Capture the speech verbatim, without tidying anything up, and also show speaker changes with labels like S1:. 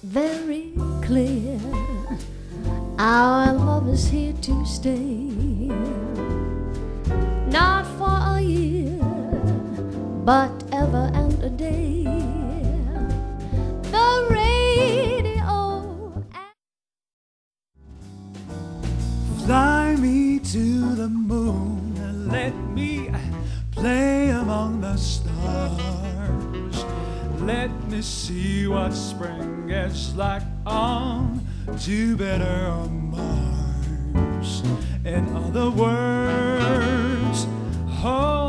S1: very clear. Our love is here to stay, not for a year, but ever and a day. The radio.
S2: Fly me to the moon and let me play among the stars. Let me see what spring is like on Jupiter or Mars. In other words, hold